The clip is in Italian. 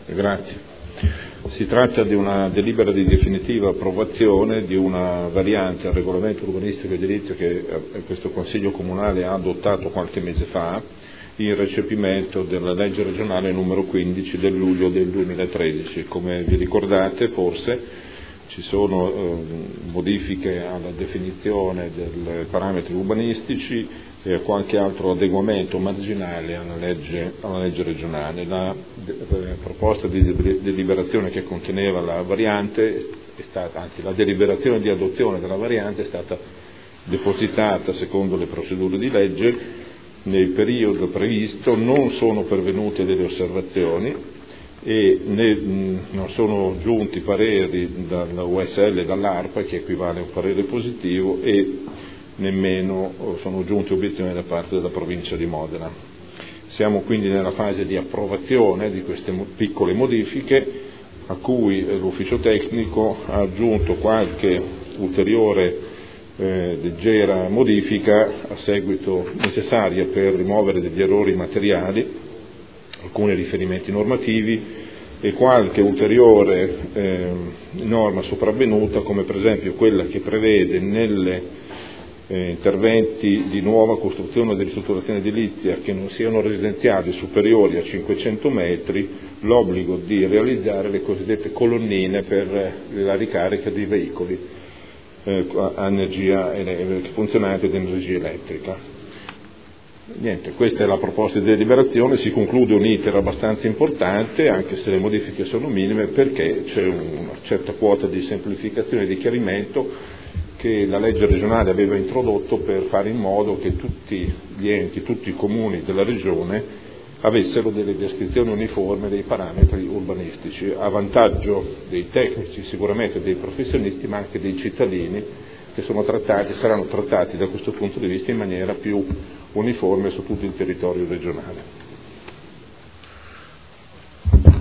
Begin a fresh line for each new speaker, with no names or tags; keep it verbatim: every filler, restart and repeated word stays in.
Grazie. Si tratta di una delibera di definitiva approvazione di una variante al regolamento urbanistico edilizio che questo Consiglio Comunale ha adottato qualche mese fa in recepimento della legge regionale numero quindici del luglio del duemilatredici. Come vi ricordate forse ci sono eh, modifiche alla definizione dei parametri urbanistici e qualche altro adeguamento marginale alla legge, alla legge regionale. La de, de, proposta di de, deliberazione che conteneva la variante, è stata, anzi la deliberazione di adozione della variante è stata depositata secondo le procedure di legge. Nel periodo previsto non sono pervenute delle osservazioni e né, mh, non sono giunti pareri dalla U S L e dall'ARPA, che equivale a un parere positivo, e nemmeno sono giunte obiezioni da parte della provincia di Modena. Siamo quindi nella fase di approvazione di queste piccole modifiche, a cui l'ufficio tecnico ha aggiunto qualche ulteriore eh, leggera modifica a seguito necessaria per rimuovere degli errori materiali, alcuni riferimenti normativi e qualche ulteriore eh, norma sopravvenuta, come per esempio quella che prevede nelle eh, interventi di nuova costruzione o di ristrutturazione edilizia che non siano residenziali superiori a cinquecento metri l'obbligo di realizzare le cosiddette colonnine per la ricarica dei veicoli eh, a energia funzionanti ad energia elettrica. Niente, questa è la proposta di deliberazione. Si conclude un iter abbastanza importante, anche se le modifiche sono minime, perché c'è una certa quota di semplificazione e di chiarimento che la legge regionale aveva introdotto per fare in modo che tutti gli enti, tutti i comuni della regione avessero delle descrizioni uniformi dei parametri urbanistici, a vantaggio dei tecnici, sicuramente dei professionisti, ma anche dei cittadini, che sono trattati, saranno trattati da questo punto di vista in maniera più uniforme su tutto il territorio regionale.